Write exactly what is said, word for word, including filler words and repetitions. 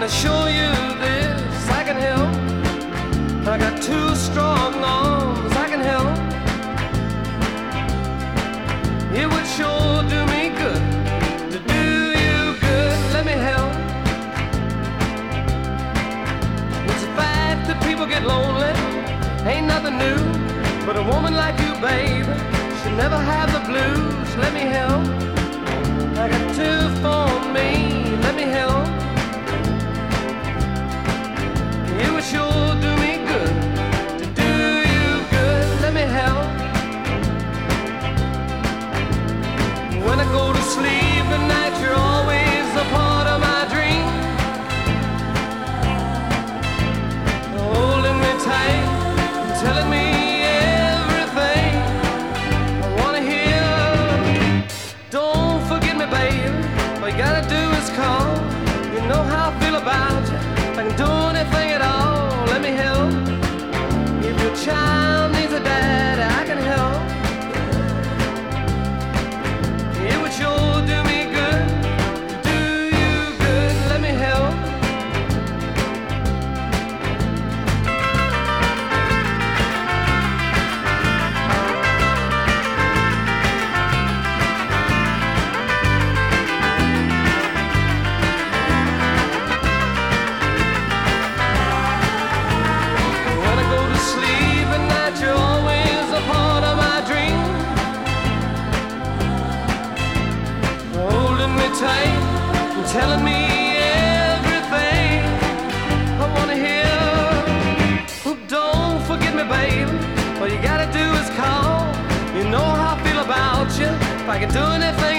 can assure you this, I can help. I got two strong arms, I can help. It would sure do me good to do you good, let me help. It's a fact that people get lonely, ain't nothing new. But a woman like you, babe, should never have the blues, let me help. I got two for me, let me help. It would sure do me good to do you good, let me help. When I go to sleep at night, you're always a part of my dream. Holding me tight, telling me everything I wanna hear. Don't forget me, baby, all you gotta do is call. You know how I feel about you, if I can do anything at all, let me help. If your child needs a daddy, I can help. It would sure do me good to do you good, let me help. When I go to sleep at night, you're always a part of my dream. Holding me tight and telling me everything I wanna hear. Oh, don't forget me, baby, all you gotta do is call. You know how I feel about you, if I can do anything